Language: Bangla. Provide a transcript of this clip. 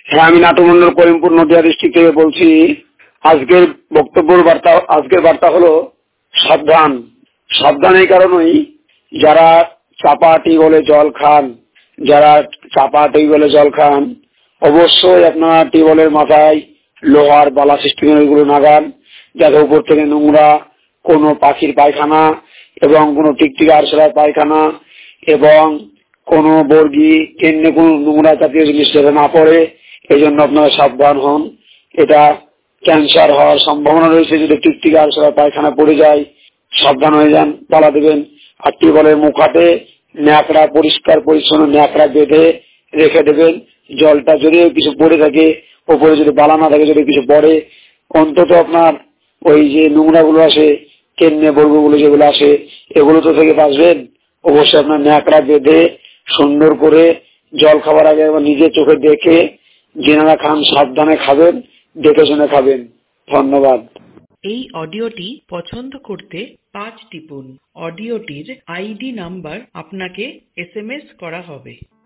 হ্যাঁ, আমি নাটু মন্ডল, করিমপুর নদিয়া ডিস্ট্রিক্ট থেকে বলছি। আজকের আজকের বার্তা হলো সাবধান। সাবধান এই কারণেই, যারা চাপা টিউবওয়েলে জল খান, যারা চাপা টিউবওয়েলে জল খান, অবশ্যই আপনার টিউবওয়েলের মাথায় লোহার বালা সিস্টেমের ওইগুলো নাগান, যাতে উপর থেকে নোংরা কোনো পাখির পায়খানা এবং কোনো টিকটিকি আরশোলার পায়খানা এবং কোনো বর্গি এমনি কোনো নোংরা জাতীয় জিনিস যাতে না পড়ে, এই জন্য আপনারা সাবধান হন। এটা ক্যান্সার হওয়ার সম্ভাবনা রয়েছে যদি টিকটিকি আরশোলার পায়খানা পড়ে যায়। সাবধান হয়ে যান, পালা দেবেন। আর টিউবওয়েলের মুখাতে ন্যাকড়া, পরিষ্কার পরিচ্ছন্ন ন্যাকড়া বেঁধে রেখে দেবেন। জলটা যদি কিছু পড়ে থাকে, ওপরে যদি বালা না থাকে, যদি কিছু পড়ে, অন্তত আপনার ওই যে নোংরা গুলো আসে, কেন্নে বর্গগুলো যেগুলো আসে, এগুলো তো থেকে বাঁচবেন। অবশ্যই আপনার ন্যাকড়া বেঁধে সুন্দর করে জল খাবার আগে নিজে চোখে দেখে, যেনারা খান সাবধানে খাবেন, দেখে শুনে খাবেন। ধন্যবাদ। এই অডিওটি পছন্দ করতে 5 টিপুন। অডিওটির আইডি নাম্বার আপনাকে SMS করা হবে।